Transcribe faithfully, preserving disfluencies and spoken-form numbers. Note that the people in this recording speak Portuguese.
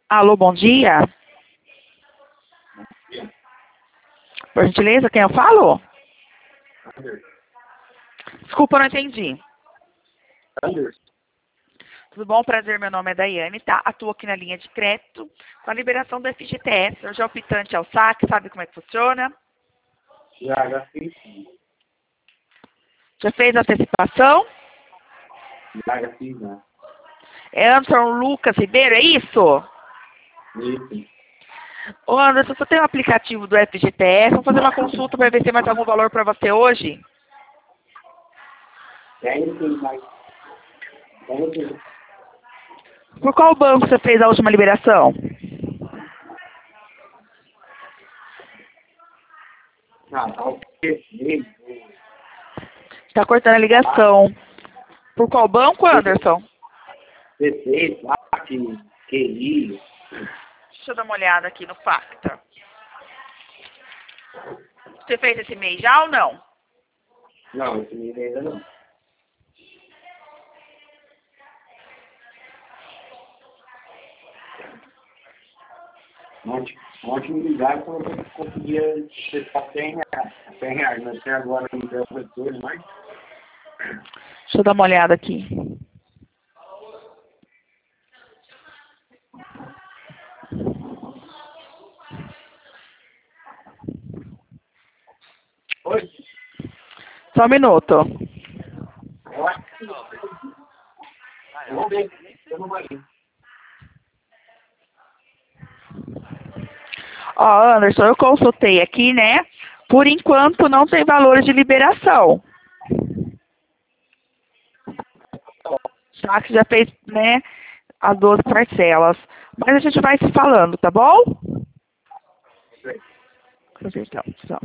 Alô, bom dia. Por gentileza, quem eu falo? Anderson. Desculpa, eu não entendi. Anderson. Tudo bom? Prazer, meu nome é Daiane, tá? Atuo aqui na linha de crédito com a liberação do F G T S. Hoje é o pitante ao saque, sabe como é que funciona? Já, já fiz. Já fez a antecipação? Já, já fiz, né? É Anderson Lucas Ribeiro, é isso? Isso. Ô Anderson, você tem o aplicativo do F G T S? Vamos fazer uma consulta para ver se tem mais algum valor para você hoje? Tem sim, mas... Tem sim. Por qual banco você fez a última liberação? Ah, tá o P C, Está cortando a ligação. Por qual banco, Anderson? P C, plaque, Q I. Deixa eu dar uma olhada aqui no Facta. Você fez esse mês já ou não? Não, esse mês ainda não. Ontem, ontem me ligaram falando que eu conseguia prestar cem reais. cem reais, mas até agora não deu retorno, mas... Deixa eu dar uma olhada aqui. Oi? Só um minuto. Eu acho que não. Vamos ver. Eu não vou ir. Ó, Anderson, eu consultei aqui, né? Por enquanto não tem valores de liberação. Já que já fez, né, as doze parcelas. Mas a gente vai se falando, tá bom? Então, então.